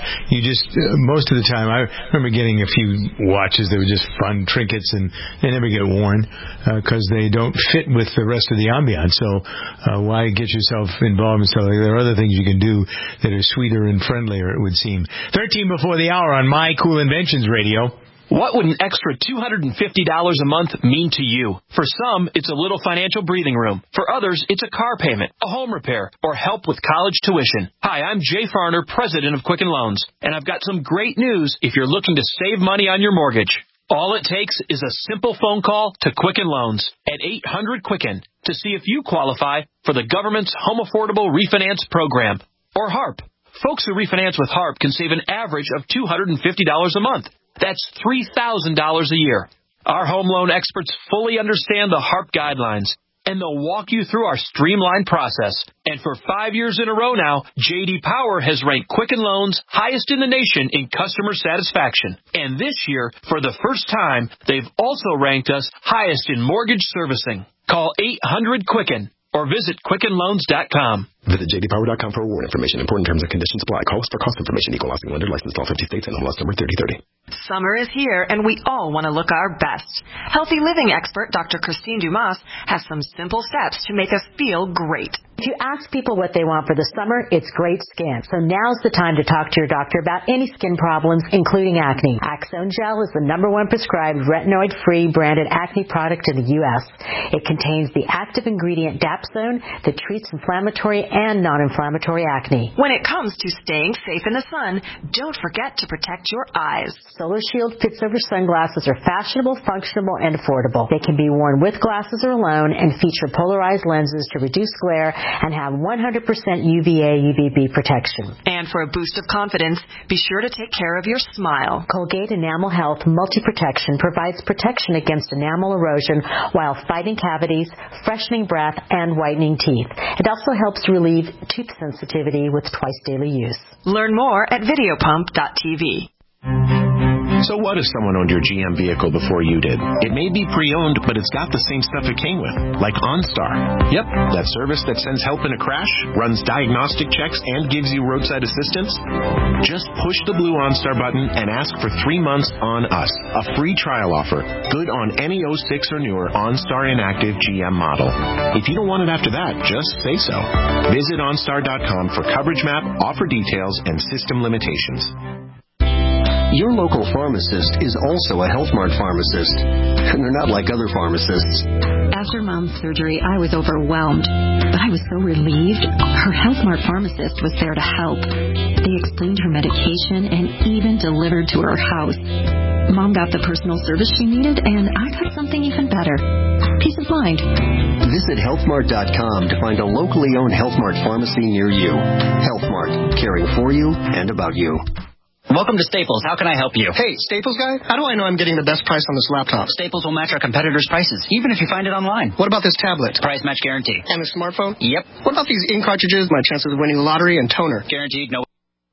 most of the time, I remember getting a few watches that were just fun trinkets, and they never get worn because they don't fit with the rest of the ambiance. So why get yourself involved in stuff like that? There are other things you can do that are sweeter and friendlier, it would seem. 13 before the hour on My Cool Inventions Radio. What would an extra $250 a month mean to you? For some, it's a little financial breathing room. For others, it's a car payment, a home repair, or help with college tuition. Hi, I'm Jay Farner, president of Quicken Loans, and I've got some great news if you're looking to save money on your mortgage. All it takes is a simple phone call to Quicken Loans at 800-QUICKEN to see if you qualify for the government's Home Affordable Refinance Program, or HARP. Folks who refinance with HARP can save an average of $250 a month. That's $3,000 a year. Our home loan experts fully understand the HARP guidelines, and they'll walk you through our streamlined process. And for 5 years in a row now, J.D. Power has ranked Quicken Loans highest in the nation in customer satisfaction. And this year, for the first time, they've also ranked us highest in mortgage servicing. Call 800-QUICKEN or visit QuickenLoans.com. Visit jdpower.com for award information. Important terms and conditions apply. Call us for cost information. Equal housing lender. Licensed all 50 states and MLS number 3030. Summer is here, and we all want to look our best. Healthy living expert Dr. Christine Dumas has some simple steps to make us feel great. If you ask people what they want for the summer, it's great skin. So now's the time to talk to your doctor about any skin problems, including acne. Axone Gel is the #1 prescribed retinoid-free branded acne product in the U.S. It contains the active ingredient Dapsone that treats inflammatory and non-inflammatory acne. When it comes to staying safe in the sun, don't forget to protect your eyes. Solar Shield Fits Over sunglasses are fashionable, functional, and affordable. They can be worn with glasses or alone and feature polarized lenses to reduce glare and have 100% UVA, UVB protection. And for a boost of confidence, be sure to take care of your smile. Colgate Enamel Health Multi-Protection provides protection against enamel erosion while fighting cavities, freshening breath, and whitening teeth. It also helps relieve tooth sensitivity with twice daily use. Learn more at videopump.tv. So what if someone owned your GM vehicle before you did? It may be pre-owned, but it's got the same stuff it came with, like OnStar. Yep, that service that sends help in a crash, runs diagnostic checks, and gives you roadside assistance. Just push the blue OnStar button and ask for 3 months on us. A free trial offer. Good on any 06 or newer OnStar inactive GM model. If you don't want it after that, just say so. Visit OnStar.com for coverage map, offer details, and system limitations. Your local pharmacist is also a Health Mart pharmacist, and they're not like other pharmacists. After Mom's surgery, I was overwhelmed, but I was so relieved. Her Health Mart pharmacist was there to help. They explained her medication and even delivered to her house. Mom got the personal service she needed, and I got something even better. Peace of mind. Visit HealthMart.com to find a locally owned HealthMart pharmacy near you. HealthMart, caring for you and about you. Welcome to Staples. How can I help you? Hey, Staples guy, how do I know I'm getting the best price on this laptop? Staples will match our competitors' prices, even if you find it online. What about this tablet? Price match guarantee. And the smartphone? Yep. What about these ink cartridges, my chances of winning the lottery, and toner? Guaranteed, no.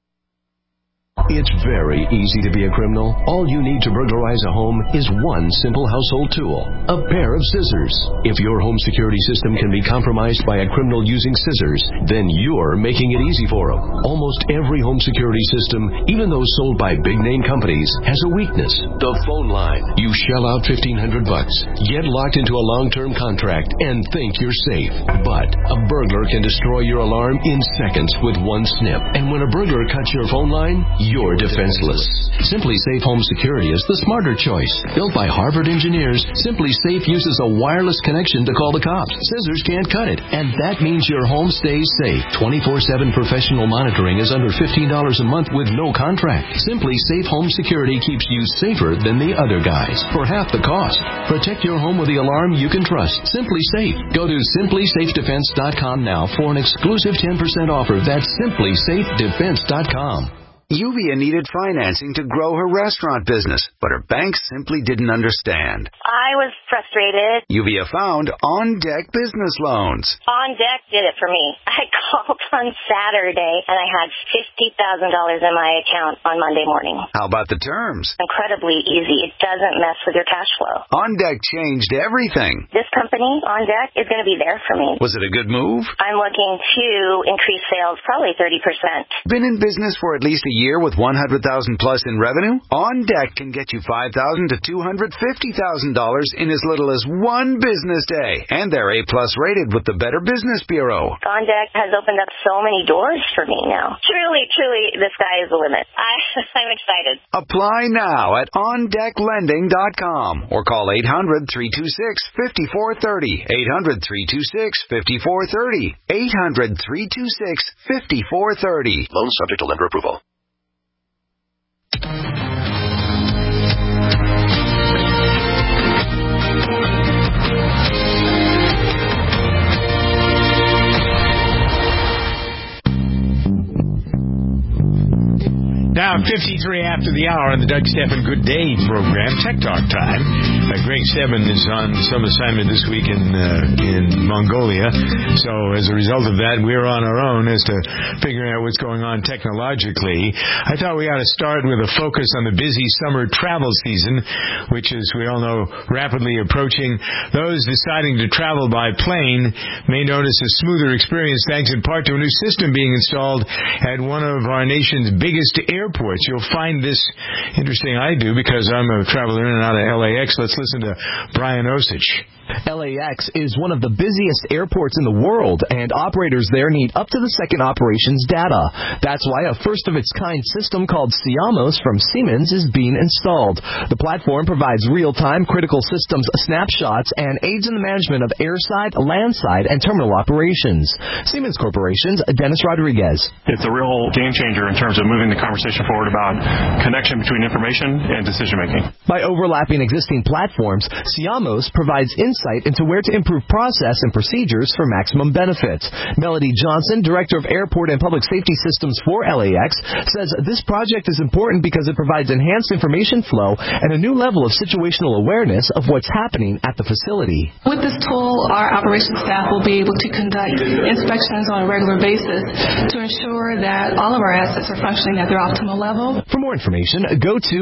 It's very easy to be a criminal. All you need to burglarize a home is one simple household tool, a pair of scissors. If your home security system can be compromised by a criminal using scissors, then you're making it easy for them. Almost every home security system, even those sold by big-name companies, has a weakness, the phone line. You shell out $1,500, get locked into a long-term contract, and think you're safe. But a burglar can destroy your alarm in seconds with one snip. And when a burglar cuts your phone line, you're defenseless. Simply Safe Home Security is the smarter choice. Built by Harvard engineers, Simply Safe uses a wireless connection to call the cops. Scissors can't cut it, and that means your home stays safe. 24/7 professional monitoring is under $15 a month with no contract. Simply Safe Home Security keeps you safer than the other guys for half the cost. Protect your home with the alarm you can trust. Simply Safe. Go to simplysafedefense.com now for an exclusive 10% offer. That's simplysafedefense.com. Yuvia needed financing to grow her restaurant business, but her bank simply didn't understand. I was frustrated. Yuvia found On Deck Business Loans. On Deck did it for me. I called on Saturday, and I had $50,000 in my account on Monday morning. How about the terms? Incredibly easy. It doesn't mess with your cash flow. On Deck changed everything. This company, On Deck, is going to be there for me. Was it a good move? I'm looking to increase sales probably 30%. Been in business for at least a year with $100,000 plus in revenue? On Deck can get you $5,000 to $250,000 in as little as one business day. And they're A-plus rated with the Better Business Bureau. On Deck has opened up so many doors for me now. Truly, the sky is the limit. I'm excited. Apply now at OnDeckLending.com or call 800-326-5430. 800-326-5430. 800-326-5430. Loan subject to lender approval. Now, 53 after the hour on the Doug Stephan Good Day program, Tech Talk time. Greg Stephan is on some assignment this week in Mongolia. So as a result of that, we're on our own as to figuring out what's going on technologically. I thought we ought to start with a focus on the busy summer travel season, which, as we all know, rapidly approaching. Those deciding to travel by plane may notice a smoother experience thanks in part to a new system being installed at one of our nation's biggest airports. You'll find this interesting. I do, because I'm a traveler in and out of LAX. Let's listen to Brian Osich. LAX is one of the busiest airports in the world, and operators there need up-to-the-second operations data. That's why a first-of-its-kind system called Siamos from Siemens is being installed. The platform provides real-time critical systems snapshots and aids in the management of airside, landside, and terminal operations. Siemens Corporation's Dennis Rodriguez. It's a real game-changer in terms of moving the conversation forward about connection between information and decision-making. By overlapping existing platforms, Siamos provides insight into where to improve process and procedures for maximum benefits. Melody Johnson, Director of Airport and Public Safety Systems for LAX, says this project is important because it provides enhanced information flow and a new level of situational awareness of what's happening at the facility. With this tool, our operations staff will be able to conduct inspections on a regular basis to ensure that all of our assets are functioning at their optimal level. For more information, go to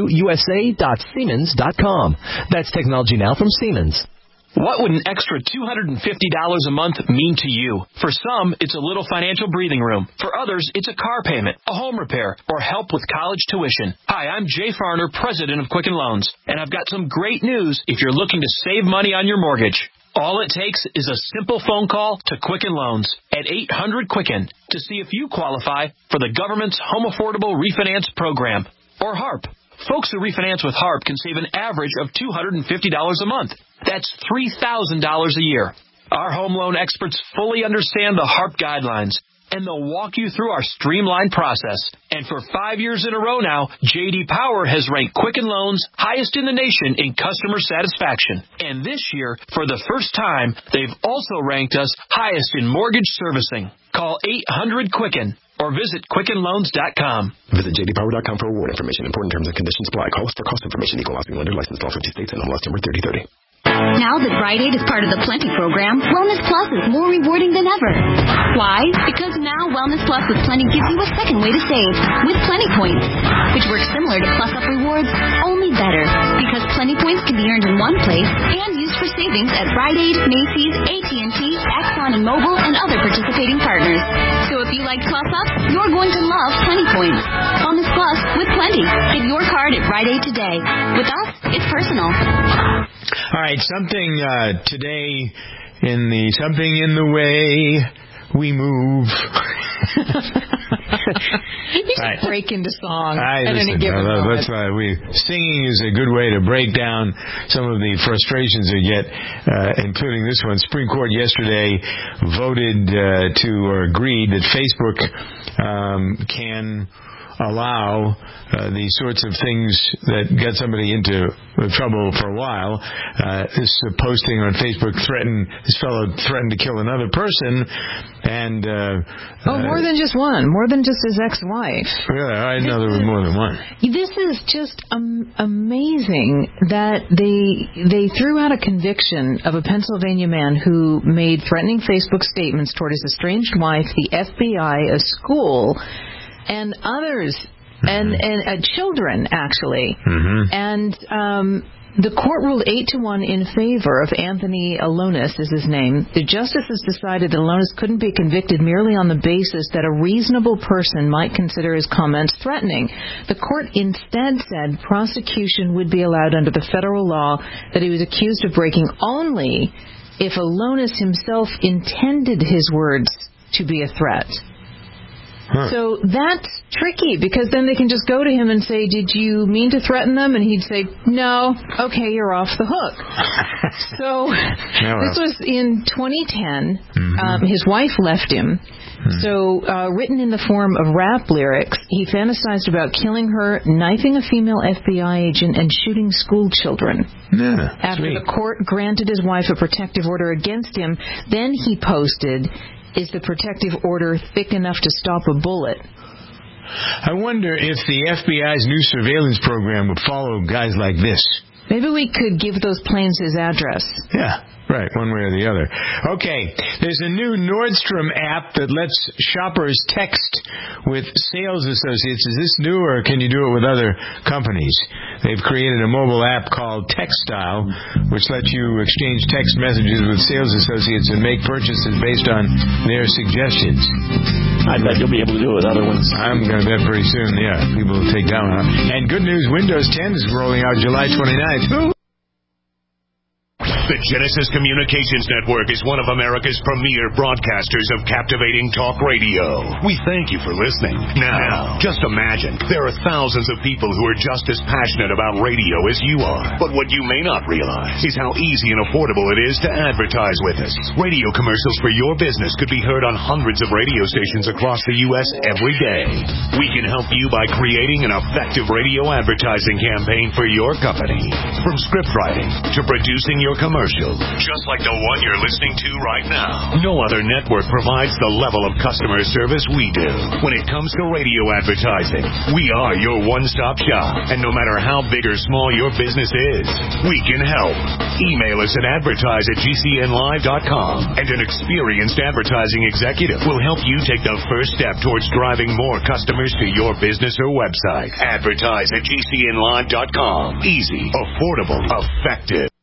usa.siemens.com. That's Technology Now from Siemens. What would an extra $250 a month mean to you? For some, it's a little financial breathing room. For others, it's a car payment, a home repair, or help with college tuition. Hi, I'm Jay Farner, president of Quicken Loans, and I've got some great news if you're looking to save money on your mortgage. All it takes is a simple phone call to Quicken Loans at 800-QUICKEN to see if you qualify for the government's Home Affordable Refinance Program, or HARP. Folks who refinance with HARP can save an average of $250 a month. That's $3,000 a year. Our home loan experts fully understand the HARP guidelines and they'll walk you through our streamlined process. And for 5 years in a row now, J.D. Power has ranked Quicken Loans highest in the nation in customer satisfaction. And this year, for the first time, they've also ranked us highest in mortgage servicing. Call 800-QUICKEN or visit QuickenLoans.com. Visit jdpower.com for award information. Important terms and conditions apply. Call us for cost information. Equal housing lender. Licensed all 50 states and MLS number 3030. Now that Rite Aid is part of the Plenty program, Wellness Plus is more rewarding than ever. Why? Because now Wellness Plus with Plenty gives you a second way to save with Plenty Points, which works similar to Plus Up Rewards, only better. Because Plenty Points can be earned in one place and used for savings at Rite Aid, Macy's, AT&T, Exxon and Mobil, and other participating partners. So if you like Plus Up, you're going to love Plenty Points. Wellness Plus with Plenty. Get your card at Rite Aid today. With us, it's personal. All right, something today something in the way we move. You should break into song at any given moment. That's why singing is a good way to break down some of the frustrations we get, including this one. Supreme Court yesterday voted or agreed that Facebook can allow the sorts of things that got somebody into trouble for a while. This posting on Facebook this fellow threatened to kill another person, and more than just one, more than just his ex-wife. Really, I didn't know there was more than one. This is just amazing that they threw out a conviction of a Pennsylvania man who made threatening Facebook statements toward his estranged wife, the FBI, a school, and others, and children, actually. Mm-hmm. And the court ruled 8-1 in favor of Anthony Alonis, is his name. The justices decided that Alonis couldn't be convicted merely on the basis that a reasonable person might consider his comments threatening. The court instead said prosecution would be allowed under the federal law that he was accused of breaking only if Alonis himself intended his words to be a threat. Huh. So that's tricky, because then they can just go to him and say, did you mean to threaten them? And he'd say, no. Okay, you're off the hook. So this was in 2010. Mm-hmm. His wife left him. Mm-hmm. So written in the form of rap lyrics, he fantasized about killing her, knifing a female FBI agent, and shooting school children. Yeah, after the court granted his wife a protective order against him, then he posted, is the protective order thick enough to stop a bullet? I wonder if the FBI's new surveillance program would follow guys like this. Maybe we could give those planes his address. Yeah. Right, one way or the other. Okay, there's a new Nordstrom app that lets shoppers text with sales associates. Is this new, or can you do it with other companies? They've created a mobile app called Textile, which lets you exchange text messages with sales associates and make purchases based on their suggestions. I bet you'll be able to do it with other ones. I'm going to bet pretty soon, yeah. People will take that one out. And good news, Windows 10 is rolling out July 29th. The Genesis Communications Network is one of America's premier broadcasters of captivating talk radio. We thank you for listening. Now, just imagine, there are thousands of people who are just as passionate about radio as you are. But what you may not realize is how easy and affordable it is to advertise with us. Radio commercials for your business could be heard on hundreds of radio stations across the U.S. every day. We can help you by creating an effective radio advertising campaign for your company. From script writing to producing your commercial, just like the one you're listening to right now. No other network provides the level of customer service we do. When it comes to radio advertising, we are your one-stop shop. And no matter how big or small your business is, we can help. Email us at advertise@gcnlive.com, and an experienced advertising executive will help you take the first step towards driving more customers to your business or website. Advertise@gcnlive.com. Easy, affordable, effective.